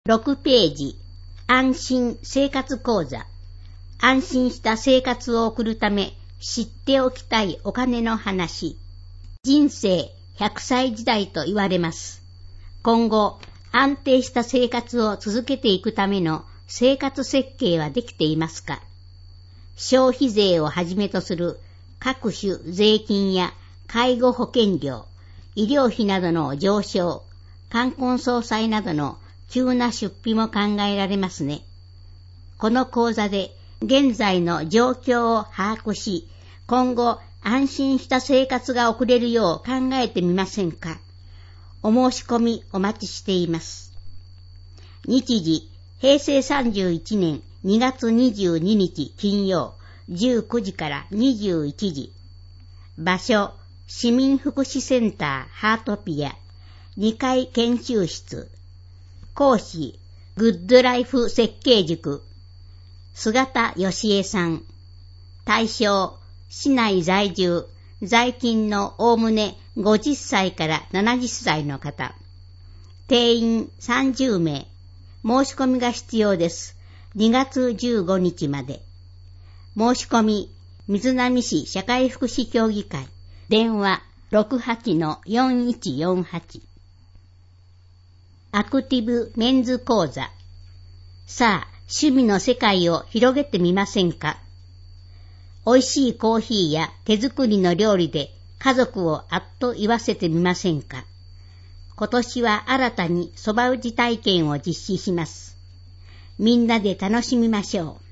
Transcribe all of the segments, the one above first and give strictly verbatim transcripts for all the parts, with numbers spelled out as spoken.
ろくページ、安心生活講座。安心した生活を送るため知っておきたいお金の話。人生ひゃくさい時代と言われます。今後、安定した生活を続けていくための生活設計はできていますか？消費税をはじめとする各種税金や介護保険料、医療費などの上昇、冠婚葬祭などの急な出費も考えられますね。この講座で現在の状況を把握し、今後安心した生活が送れるよう考えてみませんか？お申し込みお待ちしています。日時、へいせいさんじゅういちねんにがつにじゅうににち金曜、じゅうくじからにじゅういちじ。場所、市民福祉センターハートピア、にかい研修室。講師、グッドライフ設計塾、菅田義恵さん。対象、市内在住、在勤のおおむねごじゅっさいからななじゅっさいの方。定員さんじゅうめい。申し込みが必要です。にがつじゅうごにちまで。申し込み、瑞浪市社会福祉協議会。電話 ろくはちのよんいちよんはち。アクティブメンズ講座。さあ、趣味の世界を広げてみませんか？美味しいコーヒーや手作りの料理で家族をあっと言わせてみませんか？今年は新たに蕎麦打ち体験を実施します。みんなで楽しみましょ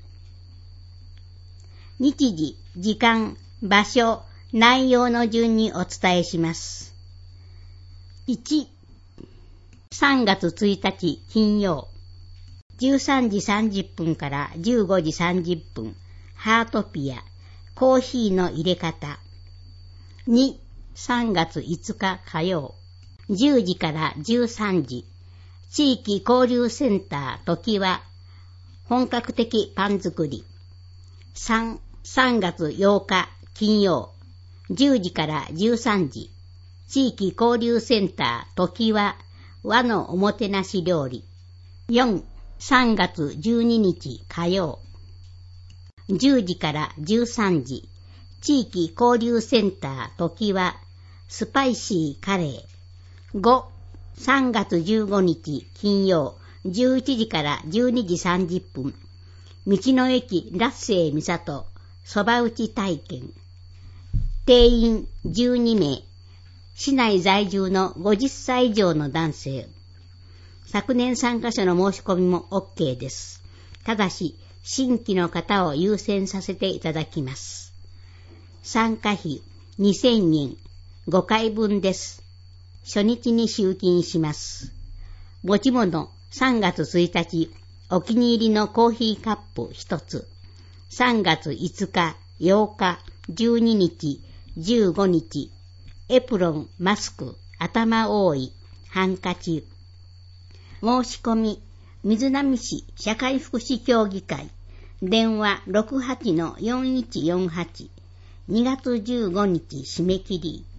う。日時、時間、場所、内容の順にお伝えします。いち、さんがつついたち金曜、じゅうさんじさんじゅっぷんからじゅうごじさんじゅっぷん、ハートピア、コーヒーの入れ方。に、さんがついつか火曜、じゅうじからじゅうさんじ、地域交流センター時は、本格的パン作り。さん、さんがつようか金曜、じゅうじからじゅうさんじ、地域交流センター時は、和のおもてなし料理。よん、さんがつじゅうににち火曜、じゅうじからじゅうさんじ、地域交流センター時は、スパイシーカレー。ご、さんがつじゅうごにち金曜、じゅういちじからじゅうにじさんじゅっぷん、道の駅ラッセイ三郷、蕎麦打ち体験。定員じゅうにめい。市内在住のごじゅっさい以上の男性。昨年参加者の申し込みも OK です。ただし、新規の方を優先させていただきます。参加費にせんえん、ごかいぶんです。初日に集金します。持ち物、さんがつついたち、お気に入りのコーヒーカップひとつ。さんがついつか、ようか、じゅうににち、じゅうごにち、エプロン、マスク、頭覆い、ハンカチ。申し込み、瑞浪市社会福祉協議会。電話 ろくはちのよんいちよんはち。にがつじゅうごにち締め切り。